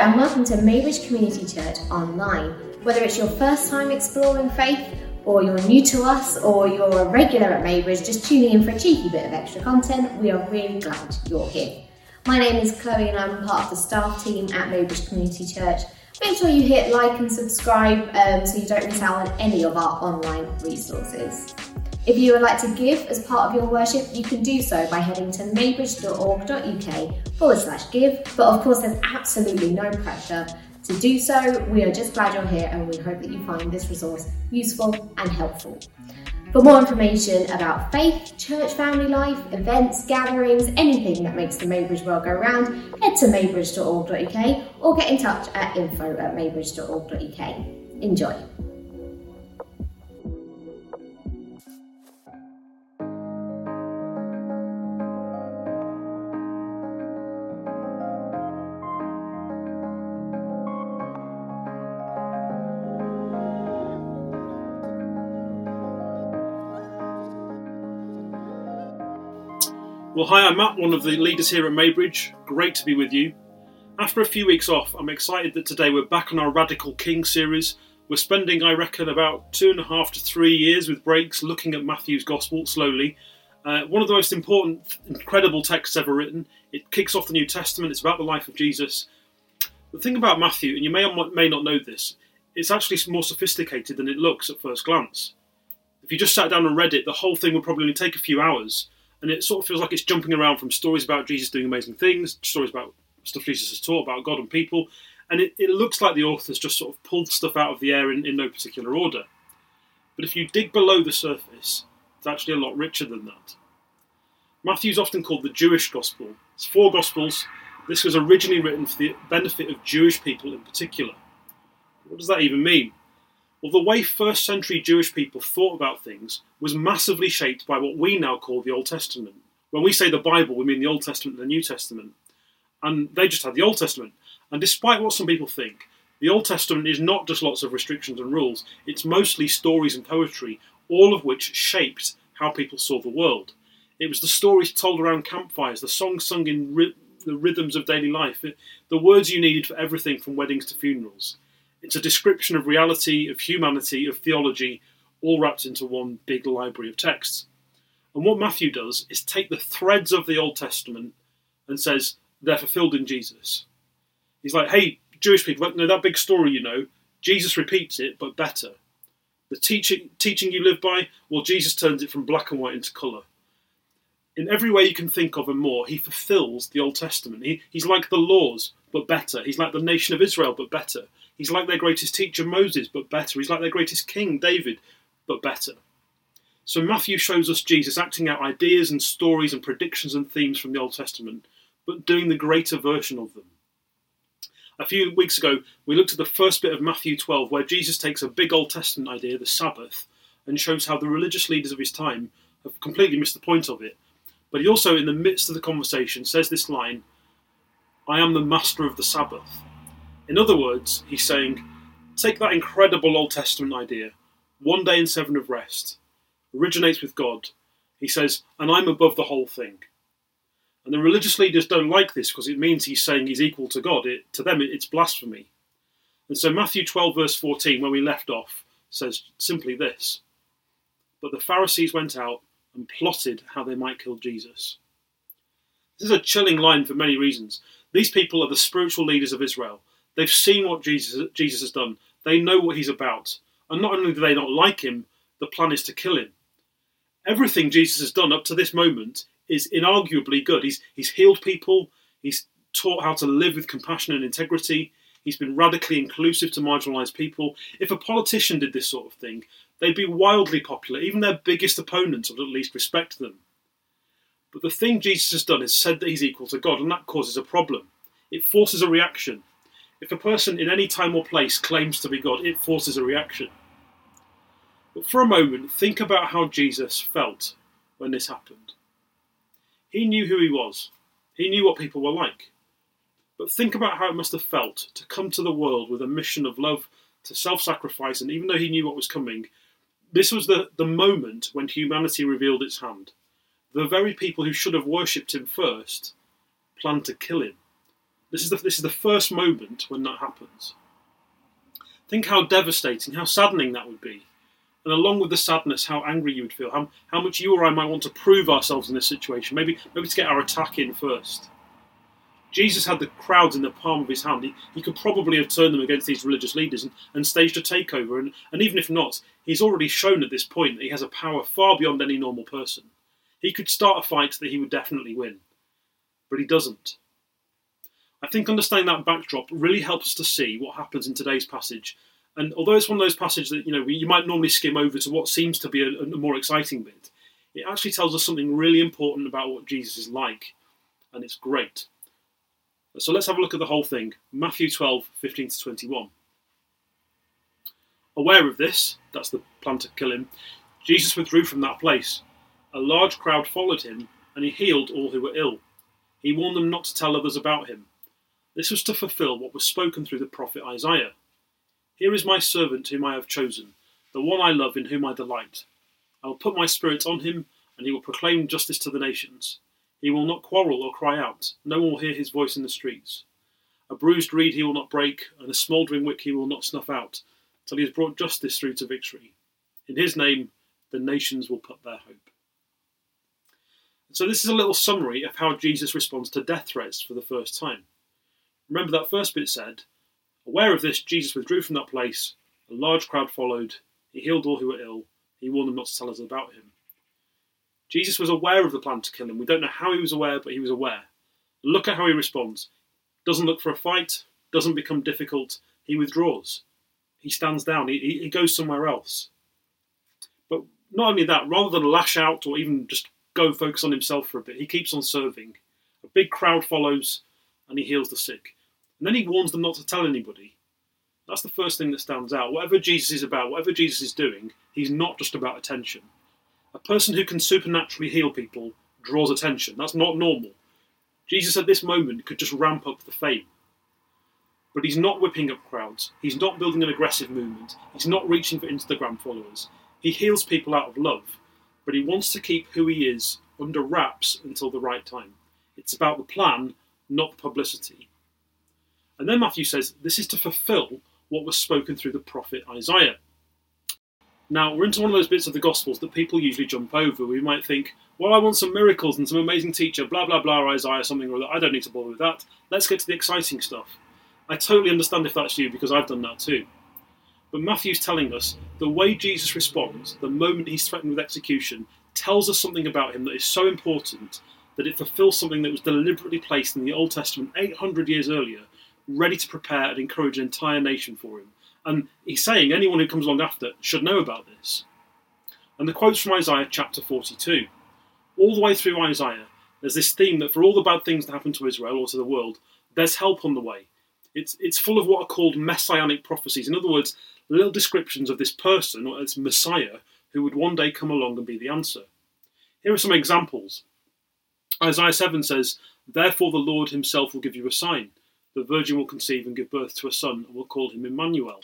and welcome to Maybridge Community Church Online. Whether it's your first time exploring faith, or you're new to us, or you're a regular at Maybridge just tuning in for a cheeky bit of extra content, we are really glad you're here. My name is Chloe and I'm part of the staff team at Maybridge Community Church. Make sure you hit like and subscribe so you don't miss out on any of our online resources. If you would like to give as part of your worship, you can do so by heading to maybridge.org.uk/give. But of course, there's absolutely no pressure to do so. We are just glad you're here and we hope that you find this resource useful and helpful. For more information about faith, church family life, events, gatherings, anything that makes the Maybridge world go round, head to maybridge.org.uk or get in touch at info@maybridge.org.uk. Enjoy. Well, hi, I'm Matt, one of the leaders here at Maybridge. Great to be with you. After a few weeks off, I'm excited that today we're back on our Radical King series. We're spending, I reckon, about 2.5 to 3 years with breaks looking at Matthew's Gospel slowly. One of the most important, incredible texts ever written. It kicks off the New Testament. It's about the life of Jesus. The thing about Matthew, and you may or may not know this, it's actually more sophisticated than it looks at first glance. If you just sat down and read it, the whole thing would probably only take a few hours. And it sort of feels like it's jumping around from stories about Jesus doing amazing things, stories about stuff Jesus has taught about God and people. And it looks like the author's just sort of pulled stuff out of the air in no particular order. But if you dig below the surface, it's actually a lot richer than that. Matthew's often called the Jewish Gospel. It's 4 Gospels. This was originally written for the benefit of Jewish people in particular. What does that even mean? Well, the way first century Jewish people thought about things was massively shaped by what we now call the Old Testament. When we say the Bible, we mean the Old Testament and the New Testament. And they just had the Old Testament. And despite what some people think, the Old Testament is not just lots of restrictions and rules. It's mostly stories and poetry, all of which shaped how people saw the world. It was the stories told around campfires, the songs sung in the rhythms of daily life, the words you needed for everything from weddings to funerals. It's a description of reality, of humanity, of theology, all wrapped into one big library of texts. And what Matthew does is take the threads of the Old Testament and says they're fulfilled in Jesus. He's like, hey, Jewish people, that big story, Jesus repeats it, but better. The teaching you live by, well, Jesus turns it from black and white into colour. In every way you can think of and more, he fulfills the Old Testament. He's like the laws, but better. He's like the nation of Israel, but better. He's like their greatest teacher, Moses, but better. He's like their greatest king, David, but better. So Matthew shows us Jesus acting out ideas and stories and predictions and themes from the Old Testament, but doing the greater version of them. A few weeks ago, we looked at the first bit of Matthew 12, where Jesus takes a big Old Testament idea, the Sabbath, and shows how the religious leaders of his time have completely missed the point of it. But he also, in the midst of the conversation, says this line, I am the master of the Sabbath. In other words, he's saying, take that incredible Old Testament idea, 1 day and 7 of rest, originates with God. He says, and I'm above the whole thing. And the religious leaders don't like this because it means he's saying he's equal to God. To them, it's blasphemy. And so Matthew 12, verse 14, where we left off, says simply this, but the Pharisees went out and plotted how they might kill Jesus. This is a chilling line for many reasons. These people are the spiritual leaders of Israel. They've seen what Jesus has done. They know what he's about. And not only do they not like him, the plan is to kill him. Everything Jesus has done up to this moment is inarguably good. He's healed people. He's taught how to live with compassion and integrity. He's been radically inclusive to marginalised people. If a politician did this sort of thing, they'd be wildly popular. Even their biggest opponents would at least respect them. But the thing Jesus has done is said that he's equal to God, and that causes a problem. It forces a reaction. If a person in any time or place claims to be God, it forces a reaction. But for a moment, think about how Jesus felt when this happened. He knew who he was. He knew what people were like. But think about how it must have felt to come to the world with a mission of love, to self-sacrifice, and even though he knew what was coming, this was the moment when humanity revealed its hand. The very people who should have worshipped him first planned to kill him. This is the first moment when that happens. Think how devastating, how saddening that would be. And along with the sadness, how angry you would feel, how much you or I might want to prove ourselves in this situation, maybe to get our attack in first. Jesus had the crowds in the palm of his hand. He could probably have turned them against these religious leaders and staged a takeover. And even if not, he's already shown at this point that he has a power far beyond any normal person. He could start a fight that he would definitely win. But he doesn't. I think understanding that backdrop really helps us to see what happens in today's passage. And although it's one of those passages that you might normally skim over to what seems to be a more exciting bit, it actually tells us something really important about what Jesus is like. And it's great. So let's have a look at the whole thing. Matthew 12, 15 to 21. Aware of this, that's the plan to kill him, Jesus withdrew from that place. A large crowd followed him, and he healed all who were ill. He warned them not to tell others about him. This was to fulfill what was spoken through the prophet Isaiah. Here is my servant whom I have chosen, the one I love, in whom I delight. I will put my spirit on him, and he will proclaim justice to the nations. He will not quarrel or cry out. No one will hear his voice in the streets. A bruised reed he will not break, and a smouldering wick he will not snuff out, till he has brought justice through to victory. In his name, the nations will put their hope. So this is a little summary of how Jesus responds to death threats for the first time. Remember that first bit said, aware of this, Jesus withdrew from that place. A large crowd followed. He healed all who were ill. He warned them not to tell us about him. Jesus was aware of the plan to kill him. We don't know how he was aware, but he was aware. Look at how he responds. Doesn't look for a fight, doesn't become difficult. He withdraws. He stands down. He goes somewhere else. But not only that, rather than lash out or even just go focus on himself for a bit, he keeps on serving. A big crowd follows and he heals the sick. And then he warns them not to tell anybody. That's the first thing that stands out. Whatever Jesus is about, whatever Jesus is doing, he's not just about attention. A person who can supernaturally heal people draws attention. That's not normal. Jesus at this moment could just ramp up the fame. But he's not whipping up crowds. He's not building an aggressive movement. He's not reaching for Instagram followers. He heals people out of love. But he wants to keep who he is under wraps until the right time. It's about the plan, not the publicity. And then Matthew says this is to fulfill what was spoken through the prophet Isaiah. Now, we're into one of those bits of the Gospels that people usually jump over. We might think, well, I want some miracles and some amazing teacher, blah, blah, blah, Isaiah, something or other. I don't need to bother with that. Let's get to the exciting stuff. I totally understand if that's you, because I've done that too. But Matthew's telling us the way Jesus responds, the moment he's threatened with execution, tells us something about him that is so important that it fulfills something that was deliberately placed in the Old Testament 800 years earlier, ready to prepare and encourage an entire nation for him. And he's saying anyone who comes along after should know about this. And the quote's from Isaiah chapter 42. All the way through Isaiah, there's this theme that for all the bad things that happen to Israel or to the world, there's help on the way. It's full of what are called messianic prophecies. In other words, little descriptions of this person, or this Messiah, who would one day come along and be the answer. Here are some examples. Isaiah 7 says, therefore the Lord himself will give you a sign. The virgin will conceive and give birth to a son, and will call him Emmanuel.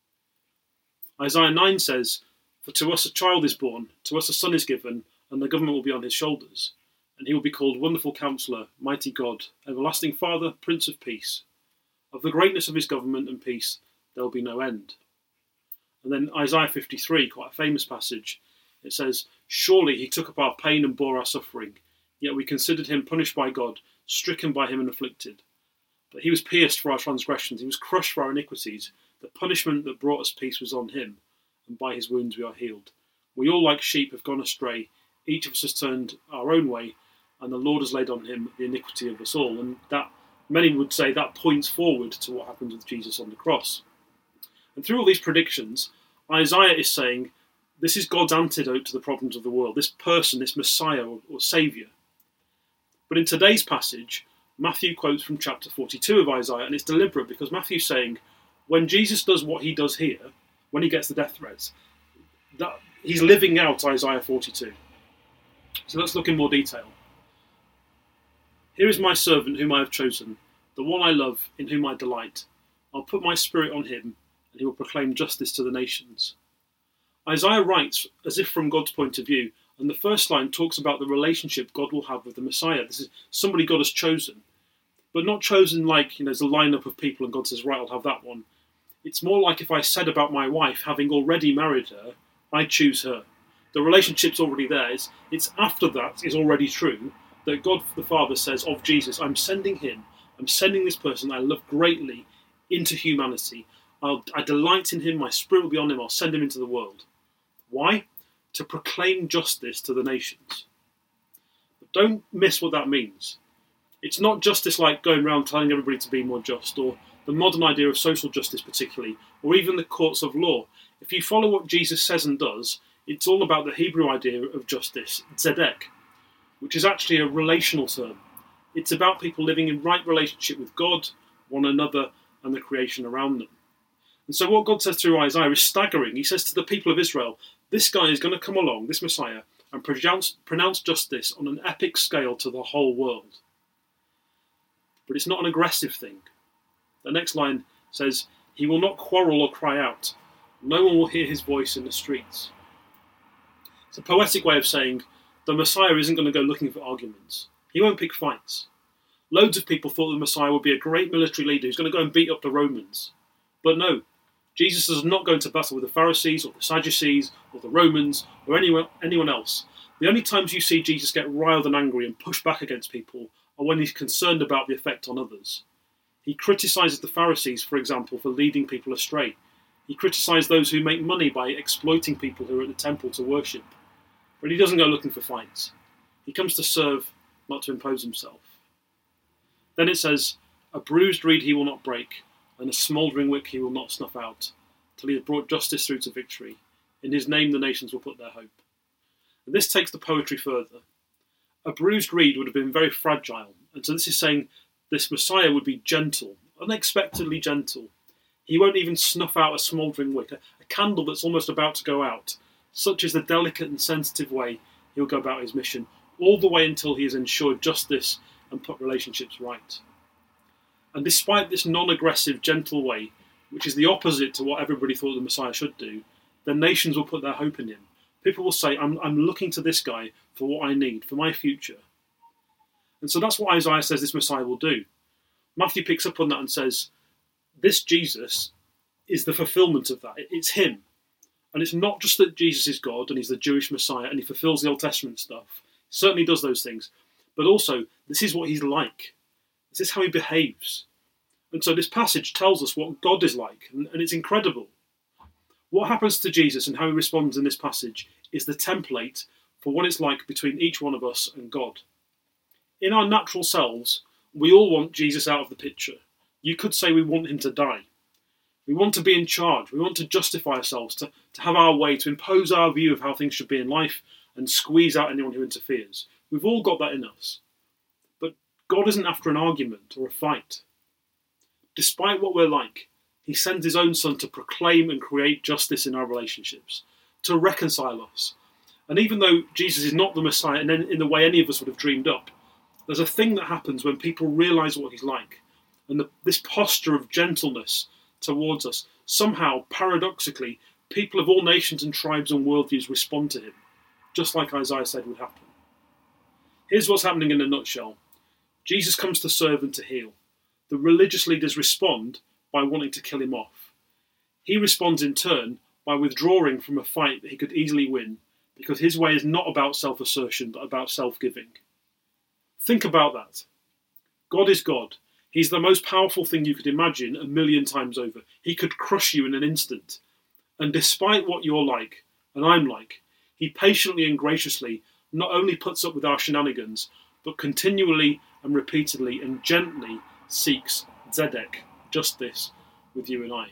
Isaiah 9 says, for to us a child is born, to us a son is given, and the government will be on his shoulders. And he will be called Wonderful Counselor, Mighty God, Everlasting Father, Prince of Peace. Of the greatness of his government and peace there will be no end. And then Isaiah 53, quite a famous passage, it says, surely he took up our pain and bore our suffering, yet we considered him punished by God, stricken by him and afflicted. But he was pierced for our transgressions, he was crushed for our iniquities. The punishment that brought us peace was on him, and by his wounds we are healed. We all like sheep have gone astray, each of us has turned our own way, and the Lord has laid on him the iniquity of us all. And that, many would say, that points forward to what happened with Jesus on the cross. And through all these predictions, Isaiah is saying, this is God's antidote to the problems of the world, this person, this Messiah or Saviour. But in today's passage, Matthew quotes from chapter 42 of Isaiah, and it's deliberate because Matthew's saying, when Jesus does what he does here, when he gets the death threats, that he's living out Isaiah 42. So let's look in more detail. Here is my servant whom I have chosen, the one I love, in whom I delight. I'll put my spirit on him, and he will proclaim justice to the nations. Isaiah writes as if from God's point of view, and the first line talks about the relationship God will have with the Messiah. This is somebody God has chosen. but not chosen like, there's a lineup of people and God says, right, I'll have that one. It's more like if I said about my wife, having already married her, I choose her. The relationship's already there. It's after that is already true that God the Father says of Jesus, I'm sending him, I'm sending this person I love greatly into humanity. I delight in him, my spirit will be on him, I'll send him into the world. Why? To proclaim justice to the nations. But don't miss what that means. It's not justice like going around telling everybody to be more just, or the modern idea of social justice particularly, or even the courts of law. If you follow what Jesus says and does, it's all about the Hebrew idea of justice, tzedek, which is actually a relational term. It's about people living in right relationship with God, one another, and the creation around them. And so what God says through Isaiah is staggering. He says to the people of Israel, this guy is going to come along, this Messiah, and pronounce justice on an epic scale to the whole world. But it's not an aggressive thing. The next line says, he will not quarrel or cry out. No one will hear his voice in the streets. It's a poetic way of saying the Messiah isn't going to go looking for arguments. He won't pick fights. Loads of people thought the Messiah would be a great military leader who's going to go and beat up the Romans. But no, Jesus is not going to battle with the Pharisees or the Sadducees or the Romans or anyone else. The only times you see Jesus get riled and angry and push back against people are when he's concerned about the effect on others. He criticises the Pharisees, for example, for leading people astray. He criticised those who make money by exploiting people who are at the temple to worship. But he doesn't go looking for fights. He comes to serve, not to impose himself. Then it says, a bruised reed he will not break, and a smouldering wick he will not snuff out, till he has brought justice through to victory. In his name the nations will put their hope. And this takes the poetry further. A bruised reed would have been very fragile, and so this is saying this Messiah would be gentle, unexpectedly gentle. He won't even snuff out a smouldering wick, a candle that's almost about to go out. Such is the delicate and sensitive way he'll go about his mission, all the way until he has ensured justice and put relationships right. And despite this non-aggressive, gentle way, which is the opposite to what everybody thought the Messiah should do, the nations will put their hope in him. People will say, I'm looking to this guy for what I need, for my future. And so that's what Isaiah says this Messiah will do. Matthew picks up on that and says, this Jesus is the fulfillment of that. It's him. And it's not just that Jesus is God and he's the Jewish Messiah and he fulfills the Old Testament stuff. He certainly does those things. But also, this is what he's like. This is how he behaves. And so this passage tells us what God is like, and it's incredible. What happens to Jesus and how he responds in this passage is the template for what it's like between each one of us and God. In our natural selves, we all want Jesus out of the picture. You could say we want him to die. We want to be in charge. We want to justify ourselves, to have our way, to impose our view of how things should be in life and squeeze out anyone who interferes. We've all got that in us. But God isn't after an argument or a fight. Despite what we're like, he sends his own son to proclaim and create justice in our relationships, to reconcile us. And even though Jesus is not the Messiah in the way any of us would have dreamed up, there's a thing that happens when people realise what he's like. And this posture of gentleness towards us, somehow, paradoxically, people of all nations and tribes and worldviews respond to him, just like Isaiah said would happen. Here's what's happening in a nutshell. Jesus comes to serve and to heal. The religious leaders respond by wanting to kill him off. He responds in turn by withdrawing from a fight that he could easily win, because his way is not about self-assertion, but about self-giving. Think about that. God is God. He's the most powerful thing you could imagine 1,000,000 times over. He could crush you in an instant. And despite what you're like, and I'm like, he patiently and graciously not only puts up with our shenanigans, but continually and repeatedly and gently seeks tzedek, justice, with you and I.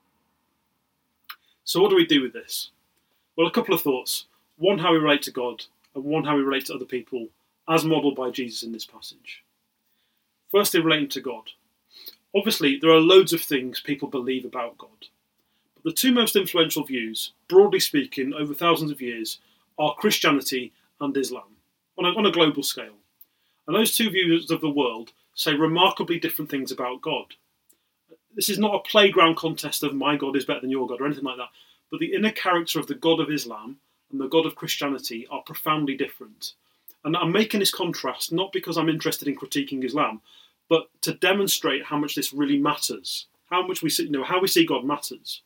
So what do we do with this? Well, a couple of thoughts. One, how we relate to God, and one, how we relate to other people, as modelled by Jesus in this passage. Firstly, relating to God. Obviously, there are loads of things people believe about God. But the two most influential views, broadly speaking, over thousands of years, are Christianity and Islam, on a global scale. And those two views of the world say remarkably different things about God. This is not a playground contest of my God is better than your God or anything like that, but the inner character of the God of Islam and the God of Christianity are profoundly different. And I'm making this contrast not because I'm interested in critiquing Islam, but to demonstrate how much this really matters, how we see God matters.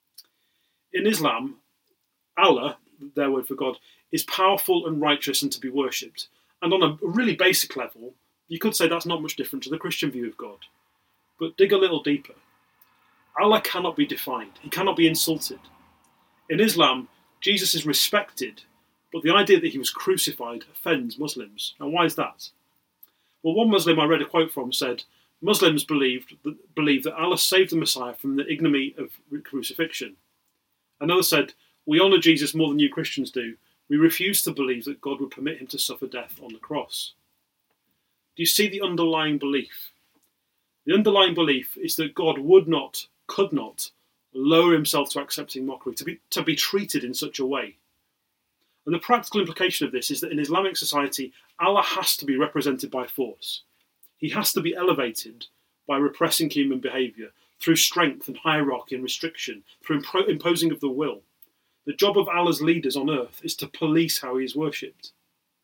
In Islam, Allah, their word for God, is powerful and righteous and to be worshipped. And on a really basic level, you could say that's not much different to the Christian view of God. But dig a little deeper. Allah cannot be defined. He cannot be insulted. In Islam, Jesus is respected, but the idea that he was crucified offends Muslims. Now, why is that? Well, one Muslim I read a quote from said, Muslims believe that Allah saved the Messiah from the ignominy of crucifixion. Another said, we honour Jesus more than you Christians do. We refuse to believe that God would permit him to suffer death on the cross. Do you see the underlying belief? The underlying belief is that God could not lower himself to accepting mockery, to be treated in such a way. And the practical implication of this is that in Islamic society, Allah has to be represented by force. He has to be elevated by repressing human behaviour, through strength and hierarchy and restriction, through imposing of the will. The job of Allah's leaders on earth is to police how he is worshipped.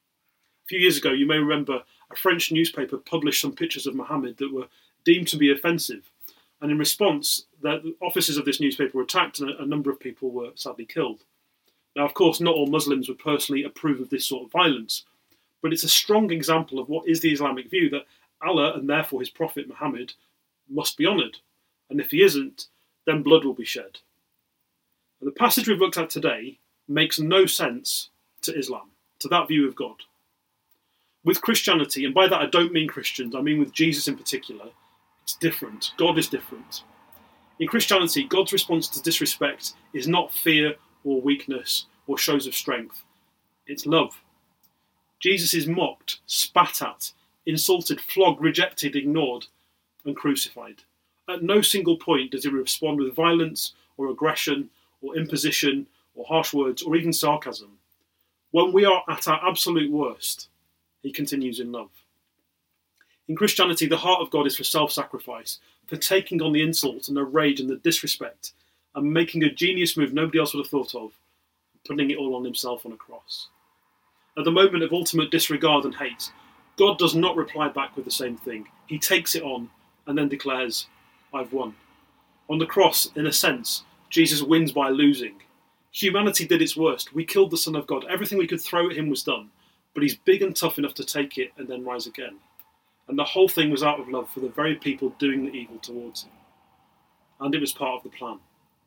A few years ago, you may remember a French newspaper published some pictures of Muhammad that were deemed to be offensive. And in response, the offices of this newspaper were attacked and a number of people were sadly killed. Now, of course, not all Muslims would personally approve of this sort of violence, but it's a strong example of what is the Islamic view, that Allah and therefore his prophet Muhammad must be honoured. And if he isn't, then blood will be shed. And the passage we've looked at today makes no sense to Islam, to that view of God. With Christianity, and by that I don't mean Christians, I mean with Jesus in particular, it's different. God is different. In Christianity, God's response to disrespect is not fear or weakness or shows of strength. It's love. Jesus is mocked, spat at, insulted, flogged, rejected, ignored, and crucified. At no single point does he respond with violence or aggression or imposition or harsh words or even sarcasm. When we are at our absolute worst, he continues in love. In Christianity, the heart of God is for self-sacrifice, for taking on the insult and the rage and the disrespect and making a genius move nobody else would have thought of, putting it all on himself on a cross. At the moment of ultimate disregard and hate, God does not reply back with the same thing. He takes it on and then declares, I've won. On the cross, in a sense, Jesus wins by losing. Humanity did its worst. We killed the Son of God. Everything we could throw at him was done. But he's big and tough enough to take it and then rise again. And the whole thing was out of love for the very people doing the evil towards him. And it was part of the plan.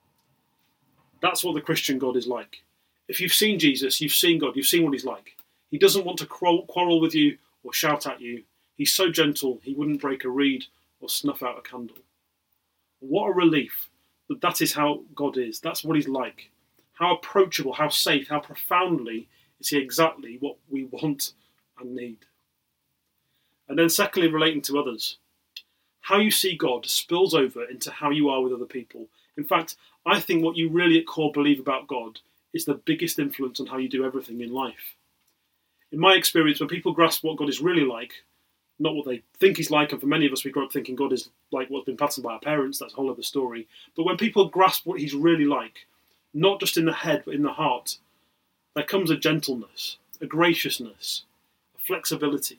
That's what the Christian God is like. If you've seen Jesus, you've seen God, you've seen what he's like. He doesn't want to quarrel with you or shout at you. He's so gentle, he wouldn't break a reed or snuff out a candle. What a relief that is how God is. That's what he's like. How approachable, how safe, how profoundly is he exactly what we want and need. And then secondly, relating to others. How you see God spills over into how you are with other people. In fact, I think what you really at core believe about God is the biggest influence on how you do everything in life. In my experience, when people grasp what God is really like, not what they think he's like, and for many of us we grow up thinking God is like what's been patterned by our parents, that's a whole other story, but when people grasp what he's really like, not just in the head but in the heart, there comes a gentleness, a graciousness, a flexibility.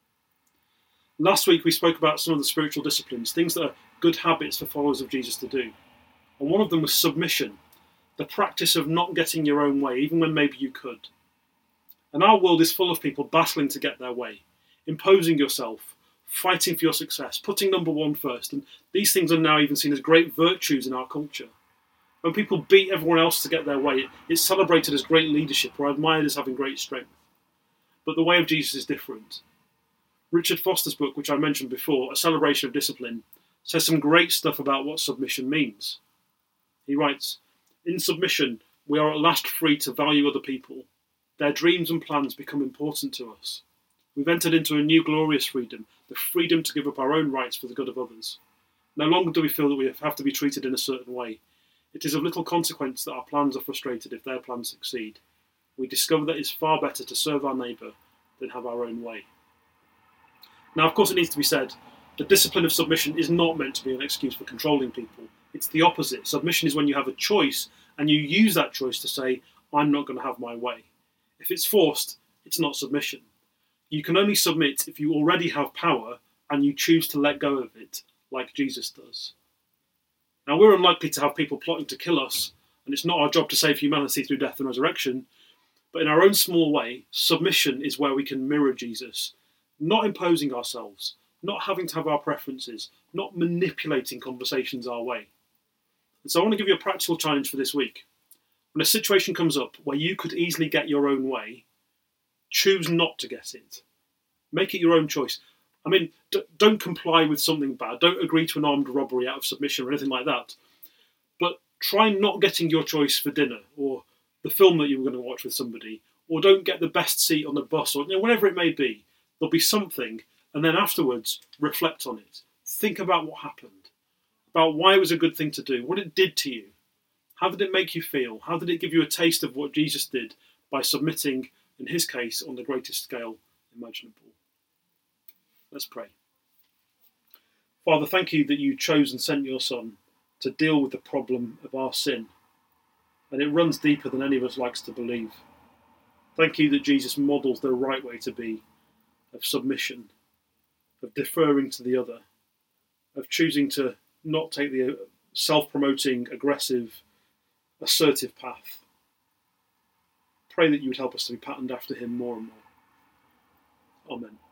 Last week we spoke about some of the spiritual disciplines, things that are good habits for followers of Jesus to do. And one of them was submission, the practice of not getting your own way, even when maybe you could. And our world is full of people battling to get their way, imposing yourself, fighting for your success, putting number one first. And these things are now even seen as great virtues in our culture. When people beat everyone else to get their way, it's celebrated as great leadership or admired as having great strength. But the way of Jesus is different. Richard Foster's book, which I mentioned before, A Celebration of Discipline, says some great stuff about what submission means. He writes, in submission, we are at last free to value other people. Their dreams and plans become important to us. We've entered into a new glorious freedom, the freedom to give up our own rights for the good of others. No longer do we feel that we have to be treated in a certain way. It is of little consequence that our plans are frustrated if their plans succeed. We discover that it's far better to serve our neighbour than have our own way. Now, of course, it needs to be said, the discipline of submission is not meant to be an excuse for controlling people. It's the opposite. Submission is when you have a choice and you use that choice to say, I'm not going to have my way. If it's forced, it's not submission. You can only submit if you already have power and you choose to let go of it like Jesus does. Now, we're unlikely to have people plotting to kill us, and it's not our job to save humanity through death and resurrection, but in our own small way, submission is where we can mirror Jesus, not imposing ourselves, not having to have our preferences, not manipulating conversations our way. And so I want to give you a practical challenge for this week. When a situation comes up where you could easily get your own way, choose not to get it. Make it your own choice. I mean, don't comply with something bad. Don't agree to an armed robbery out of submission or anything like that. But try not getting your choice for dinner or the film that you were going to watch with somebody, or don't get the best seat on the bus, or whatever it may be. There'll be something, and then afterwards, reflect on it. Think about what happened, about why it was a good thing to do, what it did to you. How did it make you feel? How did it give you a taste of what Jesus did by submitting, in his case, on the greatest scale imaginable? Let's pray. Father, thank you that you chose and sent your Son to deal with the problem of our sin. And it runs deeper than any of us likes to believe. Thank you that Jesus models the right way to be, of submission, of deferring to the other, of choosing to not take the self-promoting, aggressive, assertive path. Pray that you would help us to be patterned after him more and more. Amen.